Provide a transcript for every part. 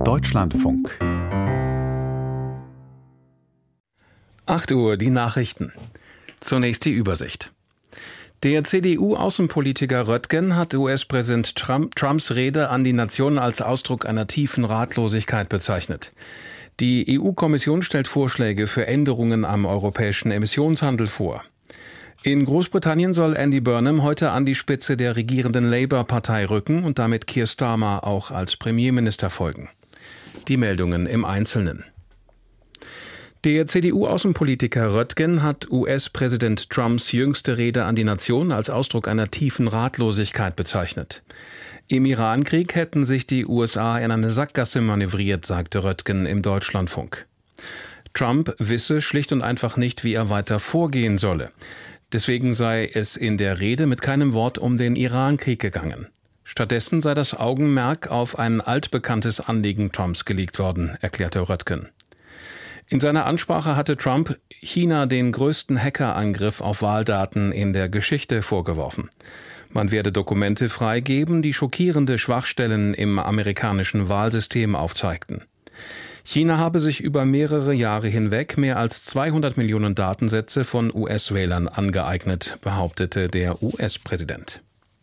Deutschlandfunk. 8 Uhr, die Nachrichten. Zunächst die Übersicht. Der CDU-Außenpolitiker Röttgen hat US-Präsident Trumps Rede an die Nation als Ausdruck einer tiefen Ratlosigkeit bezeichnet. Die EU-Kommission stellt Vorschläge für Änderungen am europäischen Emissionshandel vor. In Großbritannien soll Andy Burnham heute an die Spitze der regierenden Labour-Partei rücken und damit Keir Starmer auch als Premierminister folgen. Die Meldungen im Einzelnen. Der CDU-Außenpolitiker Röttgen hat US-Präsident Trumps jüngste Rede an die Nation als Ausdruck einer tiefen Ratlosigkeit bezeichnet. Im Irankrieg hätten sich die USA in eine Sackgasse manövriert, sagte Röttgen im Deutschlandfunk. Trump wisse schlicht und einfach nicht, wie er weiter vorgehen solle. Deswegen sei es in der Rede mit keinem Wort um den Irankrieg gegangen. Stattdessen sei das Augenmerk auf ein altbekanntes Anliegen Trumps gelegt worden, erklärte Röttgen. In seiner Ansprache hatte Trump China den größten Hackerangriff auf Wahldaten in der Geschichte vorgeworfen. Man werde Dokumente freigeben, die schockierende Schwachstellen im amerikanischen Wahlsystem aufzeigten. China habe sich über mehrere Jahre hinweg mehr als 200 Millionen Datensätze von US-Wählern angeeignet, behauptete der US-Präsident.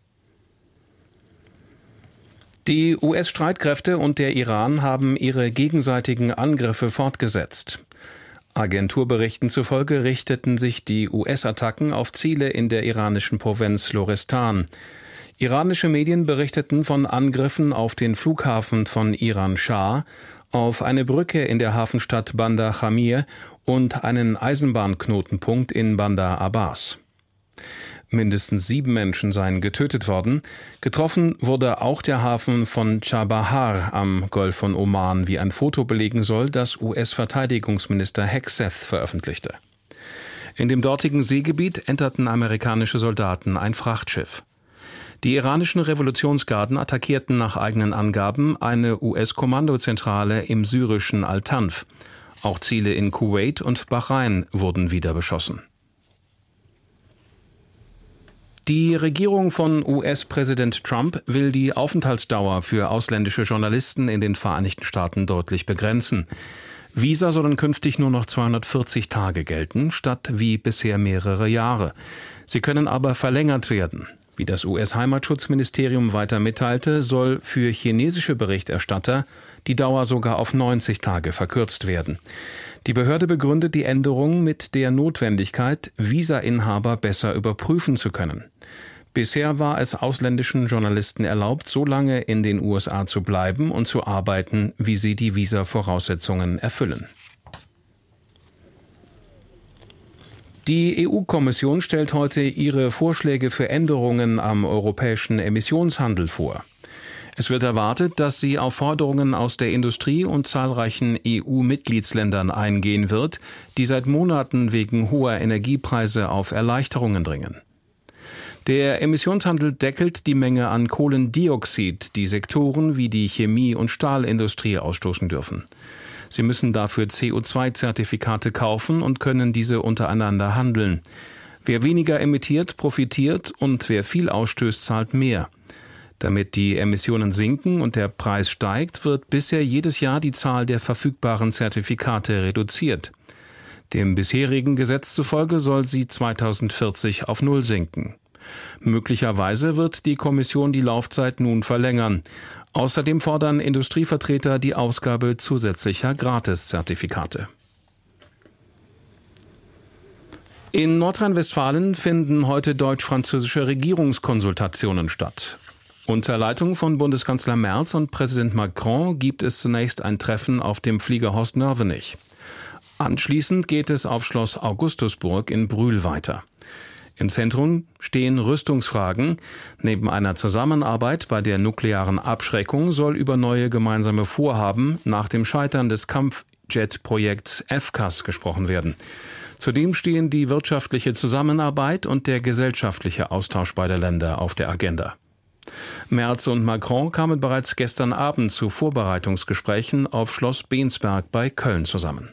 Die US-Streitkräfte und der Iran haben ihre gegenseitigen Angriffe fortgesetzt. Agenturberichten zufolge richteten sich die US-Attacken auf Ziele in der iranischen Provinz Lorestan. Iranische Medien berichteten von Angriffen auf den Flughafen von Iran-Schah, auf eine Brücke in der Hafenstadt Bandar Jamir und einen Eisenbahnknotenpunkt in Bandar Abbas. Mindestens 7 Menschen seien getötet worden. Getroffen wurde auch der Hafen von Chabahar am Golf von Oman, wie ein Foto belegen soll, das US-Verteidigungsminister Hegseth veröffentlichte. In dem dortigen Seegebiet enterten amerikanische Soldaten ein Frachtschiff. Die iranischen Revolutionsgarden attackierten nach eigenen Angaben eine US-Kommandozentrale im syrischen Al-Tanf. Auch Ziele in Kuwait und Bahrain wurden wieder beschossen. Die Regierung von US-Präsident Trump will die Aufenthaltsdauer für ausländische Journalisten in den Vereinigten Staaten deutlich begrenzen. Visa sollen künftig nur noch 240 Tage gelten, statt wie bisher mehrere Jahre. Sie können aber verlängert werden. Wie das US-Heimatschutzministerium weiter mitteilte, soll für chinesische Berichterstatter die Dauer sogar auf 90 Tage verkürzt werden. Die Behörde begründet die Änderung mit der Notwendigkeit, Visainhaber besser überprüfen zu können. Bisher war es ausländischen Journalisten erlaubt, so lange in den USA zu bleiben und zu arbeiten, wie sie die Visa-Voraussetzungen erfüllen. Die EU-Kommission stellt heute ihre Vorschläge für Änderungen am europäischen Emissionshandel vor. Es wird erwartet, dass sie auf Forderungen aus der Industrie und zahlreichen EU-Mitgliedsländern eingehen wird, die seit Monaten wegen hoher Energiepreise auf Erleichterungen dringen. Der Emissionshandel deckelt die Menge an Kohlendioxid, die Sektoren wie die Chemie- und Stahlindustrie ausstoßen dürfen. Sie müssen dafür CO2-Zertifikate kaufen und können diese untereinander handeln. Wer weniger emittiert, profitiert und wer viel ausstößt, zahlt mehr. Damit die Emissionen sinken und der Preis steigt, wird bisher jedes Jahr die Zahl der verfügbaren Zertifikate reduziert. Dem bisherigen Gesetz zufolge soll sie 2040 auf Null sinken. Möglicherweise wird die Kommission die Laufzeit nun verlängern. Außerdem fordern Industrievertreter die Ausgabe zusätzlicher Gratiszertifikate. In Nordrhein-Westfalen finden heute deutsch-französische Regierungskonsultationen statt. Unter Leitung von Bundeskanzler Merz und Präsident Macron gibt es zunächst ein Treffen auf dem Flieger Horst-Nörvenich. Anschließend geht es auf Schloss Augustusburg in Brühl weiter. Im Zentrum stehen Rüstungsfragen. Neben einer Zusammenarbeit bei der nuklearen Abschreckung soll über neue gemeinsame Vorhaben nach dem Scheitern des Kampfjet-Projekts FCAS gesprochen werden. Zudem stehen die wirtschaftliche Zusammenarbeit und der gesellschaftliche Austausch beider Länder auf der Agenda. Merz und Macron kamen bereits gestern Abend zu Vorbereitungsgesprächen auf Schloss Bensberg bei Köln zusammen.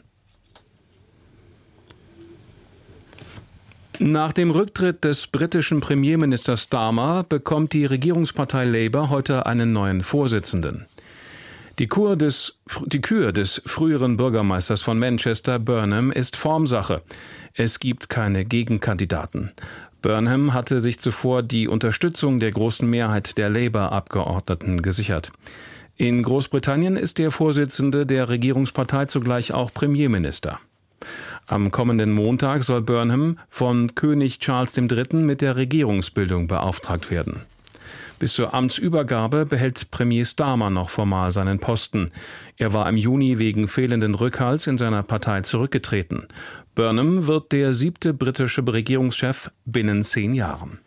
Nach dem Rücktritt des britischen Premierministers Starmer bekommt die Regierungspartei Labour heute einen neuen Vorsitzenden. Die Kür des früheren Bürgermeisters von Manchester, Burnham, ist Formsache. Es gibt keine Gegenkandidaten. Burnham hatte sich zuvor die Unterstützung der großen Mehrheit der Labour-Abgeordneten gesichert. In Großbritannien ist der Vorsitzende der Regierungspartei zugleich auch Premierminister. Am kommenden Montag soll Burnham von König Charles III. Mit der Regierungsbildung beauftragt werden. Bis zur Amtsübergabe behält Premier Starmer noch formal seinen Posten. Er war im Juni wegen fehlenden Rückhalts in seiner Partei zurückgetreten. Burnham wird der 7. britische Regierungschef binnen 10 Jahren.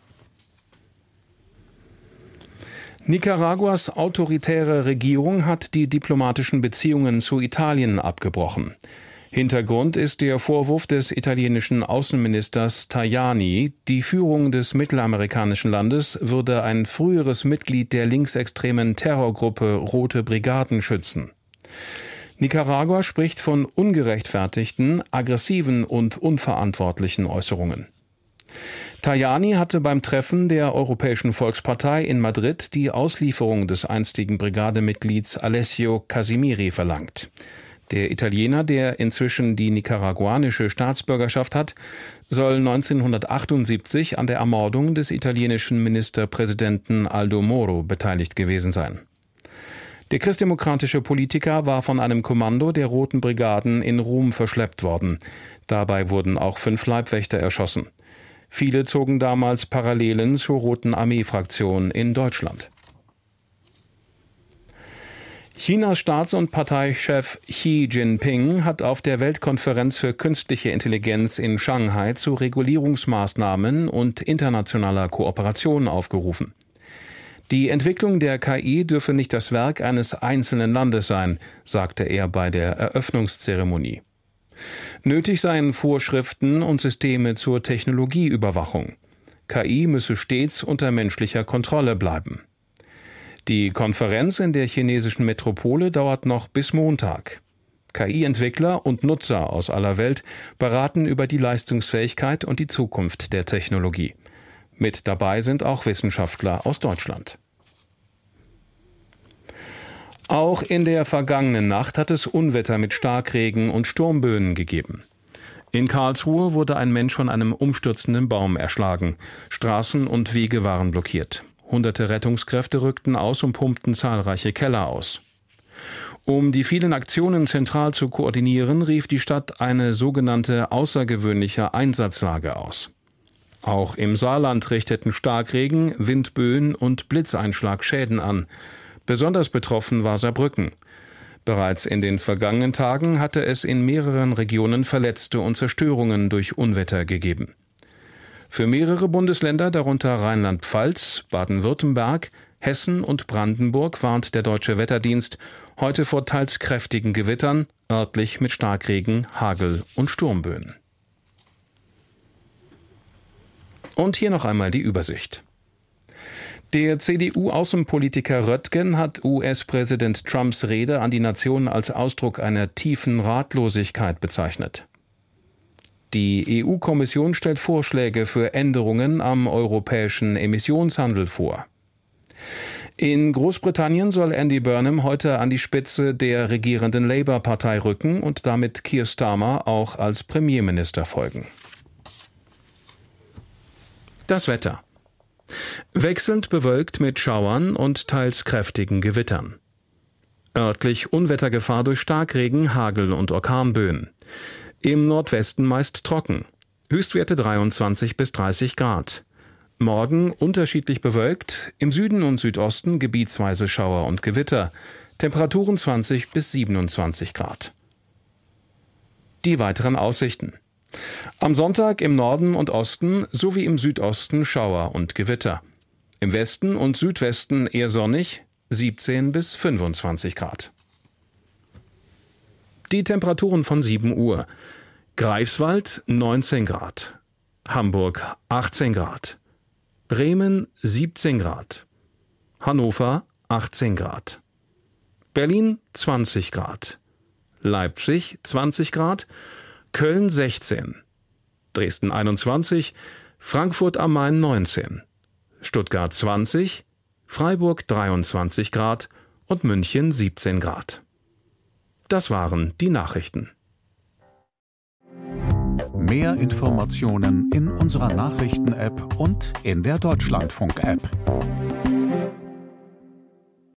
Nicaraguas autoritäre Regierung hat die diplomatischen Beziehungen zu Italien abgebrochen. Hintergrund ist der Vorwurf des italienischen Außenministers Tajani, die Führung des mittelamerikanischen Landes würde ein früheres Mitglied der linksextremen Terrorgruppe Rote Brigaden schützen. Nicaragua spricht von ungerechtfertigten, aggressiven und unverantwortlichen Äußerungen. Tajani hatte beim Treffen der Europäischen Volkspartei in Madrid die Auslieferung des einstigen Brigademitglieds Alessio Casimiri verlangt. Der Italiener, der inzwischen die nicaraguanische Staatsbürgerschaft hat, soll 1978 an der Ermordung des italienischen Ministerpräsidenten Aldo Moro beteiligt gewesen sein. Der christdemokratische Politiker war von einem Kommando der Roten Brigaden in Rom verschleppt worden. Dabei wurden auch 5 Leibwächter erschossen. Viele zogen damals Parallelen zur Roten Armee-Fraktion in Deutschland. Chinas Staats- und Parteichef Xi Jinping hat auf der Weltkonferenz für künstliche Intelligenz in Shanghai zu Regulierungsmaßnahmen und internationaler Kooperation aufgerufen. Die Entwicklung der KI dürfe nicht das Werk eines einzelnen Landes sein, sagte er bei der Eröffnungszeremonie. Nötig seien Vorschriften und Systeme zur Technologieüberwachung. KI müsse stets unter menschlicher Kontrolle bleiben. Die Konferenz in der chinesischen Metropole dauert noch bis Montag. KI-Entwickler und Nutzer aus aller Welt beraten über die Leistungsfähigkeit und die Zukunft der Technologie. Mit dabei sind auch Wissenschaftler aus Deutschland. Auch in der vergangenen Nacht hat es Unwetter mit Starkregen und Sturmböen gegeben. In Karlsruhe wurde ein Mensch von einem umstürzenden Baum erschlagen. Straßen und Wege waren blockiert. Hunderte Rettungskräfte rückten aus und pumpten zahlreiche Keller aus. Um die vielen Aktionen zentral zu koordinieren, rief die Stadt eine sogenannte außergewöhnliche Einsatzlage aus. Auch im Saarland richteten Starkregen, Windböen und Blitzeinschlag Schäden an. Besonders betroffen war Saarbrücken. Bereits in den vergangenen Tagen hatte es in mehreren Regionen Verletzte und Zerstörungen durch Unwetter gegeben. Für mehrere Bundesländer, darunter Rheinland-Pfalz, Baden-Württemberg, Hessen und Brandenburg, warnt der Deutsche Wetterdienst heute vor teils kräftigen Gewittern, örtlich mit Starkregen, Hagel und Sturmböen. Und hier noch einmal die Übersicht. Der CDU-Außenpolitiker Röttgen hat US-Präsident Trumps Rede an die Nation als Ausdruck einer tiefen Ratlosigkeit bezeichnet. Die EU-Kommission stellt Vorschläge für Änderungen am europäischen Emissionshandel vor. In Großbritannien soll Andy Burnham heute an die Spitze der regierenden Labour-Partei rücken und damit Keir Starmer auch als Premierminister folgen. Das Wetter. Wechselnd bewölkt mit Schauern und teils kräftigen Gewittern. Örtlich Unwettergefahr durch Starkregen, Hagel und Orkanböen. Im Nordwesten meist trocken. Höchstwerte 23 bis 30 Grad. Morgen unterschiedlich bewölkt, im Süden und Südosten gebietsweise Schauer und Gewitter. Temperaturen 20 bis 27 Grad. Die weiteren Aussichten. Am Sonntag im Norden und Osten sowie im Südosten Schauer und Gewitter. Im Westen und Südwesten eher sonnig, 17 bis 25 Grad. Die Temperaturen von 7 Uhr. Greifswald 19 Grad. Hamburg 18 Grad. Bremen 17 Grad. Hannover 18 Grad. Berlin 20 Grad. Leipzig 20 Grad. Köln 16. Dresden 21. Frankfurt am Main 19. Stuttgart 20. Freiburg 23 Grad und München 17 Grad. Das waren die Nachrichten. Mehr Informationen in unserer Nachrichten-App und in der Deutschlandfunk-App.